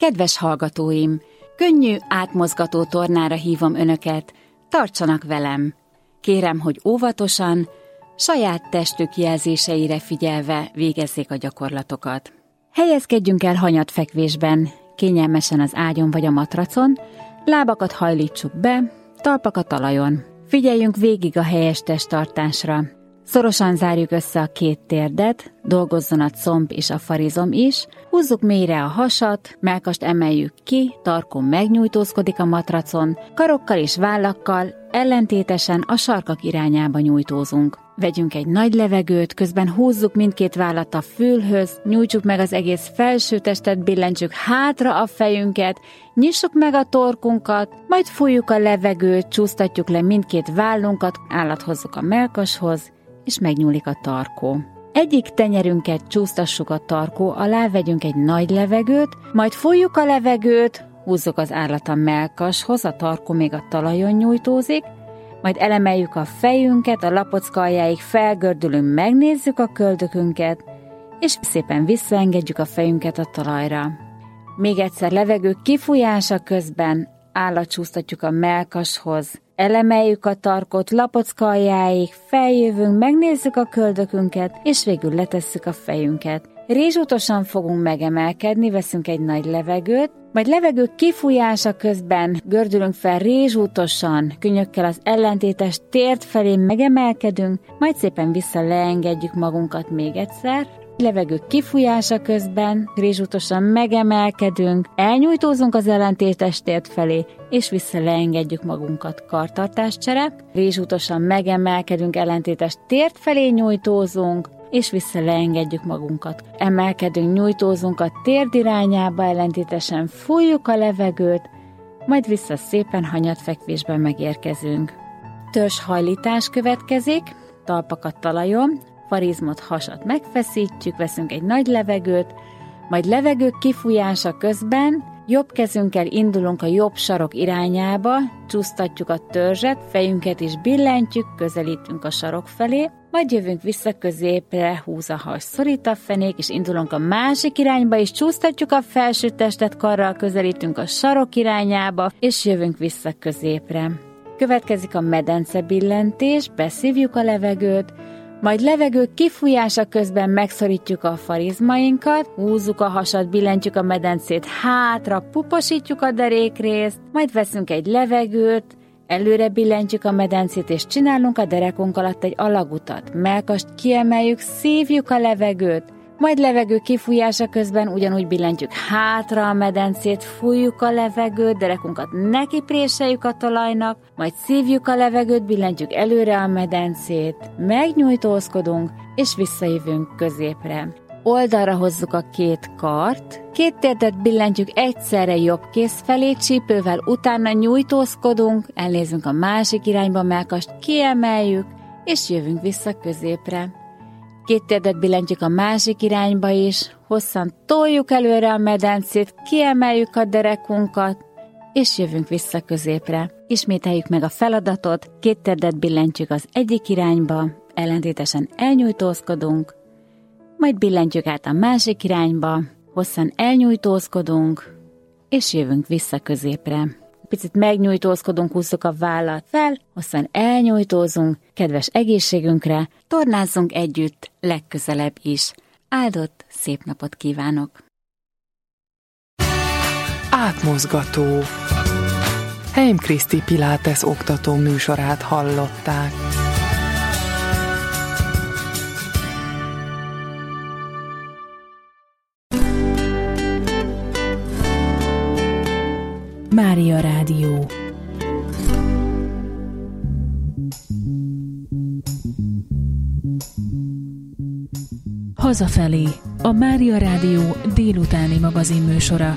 Kedves hallgatóim, könnyű, átmozgató tornára hívom önöket, tartsanak velem. Kérem, hogy óvatosan, saját testük jelzéseire figyelve végezzék a gyakorlatokat. Helyezkedjünk el hanyatfekvésben, kényelmesen az ágyon vagy a matracon, lábakat hajlítsuk be, talpak a talajon. Figyeljünk végig a helyes testtartásra. Szorosan zárjuk össze a két térdet, dolgozzon a comb és a farizom is, húzzuk mélyre a hasat, mellkast emeljük ki, tarkon megnyújtózkodik a matracon, karokkal és vállakkal ellentétesen a sarkak irányába nyújtózunk. Vegyünk egy nagy levegőt, közben húzzuk mindkét vállat a fülhöz, nyújtsuk meg az egész felső testet, billentsük hátra a fejünket, nyissuk meg a torkunkat, majd fújjuk a levegőt, csúsztatjuk le mindkét vállunkat, állat hozzuk a mellkashoz, és megnyúlik a tarkó. Egyik tenyerünket csúsztassuk a tarkó alá, vegyünk egy nagy levegőt, majd fújjuk a levegőt, húzzuk az állat a mellkashoz, a tarkó még a talajon nyújtózik, majd elemeljük a fejünket, a lapocka aljáig felgördülünk, megnézzük a köldökünket, és szépen visszaengedjük a fejünket a talajra. Még egyszer levegő kifújása közben állatcsúsztatjuk a mellkashoz, elemeljük a tarkot, lapocka aljáig, feljövünk, megnézzük a köldökünket, és végül letesszük a fejünket. Rézsútosan fogunk megemelkedni, veszünk egy nagy levegőt, majd levegő kifújása közben gördülünk fel rézsútosan, könnyökkel az ellentétes tért felé megemelkedünk, majd szépen vissza leengedjük magunkat még egyszer. Levegő kifújása közben rézsútosan megemelkedünk, elnyújtózunk az ellentétes tért felé, és vissza leengedjük magunkat. Kartartáscsere, rézsútosan megemelkedünk, ellentétes tért felé nyújtózunk, és vissza leengedjük magunkat. Emelkedünk, nyújtózunk a térd irányába, ellentétesen fújjuk a levegőt, majd vissza szépen hanyatfekvésben megérkezünk. Törzshajlítás következik, talpak a talajon, farizmot, hasat megfeszítjük, veszünk egy nagy levegőt, majd levegő kifújása közben jobb kezünkkel indulunk a jobb sarok irányába, csúsztatjuk a törzset, fejünket is billentjük, közelítünk a sarok felé, majd jövünk vissza középre, húz a has, szorít a fenék, és indulunk a másik irányba, és csúsztatjuk a felső testet, karral közelítünk a sarok irányába, és jövünk vissza középre. Következik a medencebillentés, beszívjuk a levegőt, majd levegő kifújása közben megszorítjuk a farizmainkat, húzzuk a hasat, billentjük a medencét hátra, puposítjuk a derékrészt, majd veszünk egy levegőt, előre billentjük a medencét, és csinálunk a derekunk alatt egy alagutat. Mellkast kiemeljük, szívjuk a levegőt, majd levegő kifújása közben ugyanúgy billentjük hátra a medencét, fújjuk a levegőt, derekunkat nekipréseljük a talajnak, majd szívjuk a levegőt, billentjük előre a medencét, megnyújtózkodunk, és visszajövünk középre. Oldalra hozzuk a két kart, két térdet billentjük egyszerre jobb kéz felé, csípővel utána nyújtózkodunk, elnézünk a másik irányba, mellkast kiemeljük, és jövünk vissza középre. Két térdet billentjük a másik irányba is, hosszan toljuk előre a medencét, kiemeljük a derekunkat, és jövünk vissza középre. Ismételjük meg a feladatot, két térdet billentjük az egyik irányba, ellentétesen elnyújtózkodunk, majd billentjük át a másik irányba, hosszan elnyújtózkodunk, és jövünk vissza középre. Picit megnyújtózkodunk, húzzuk a vállat fel, hosszan elnyújtózunk, kedves egészségünkre, tornázzunk együtt legközelebb is. Áldott, szép napot kívánok! Átmozgató. Heim Kriszti Pilates oktató műsorát hallották. Mária Rádió. Hazafelé, a Mária Rádió délutáni magazinműsora.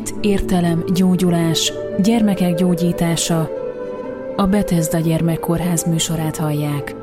Hit, értelem, gyógyulás, gyermekek gyógyítása. A Bethesda Gyermekkórház műsorát hallják.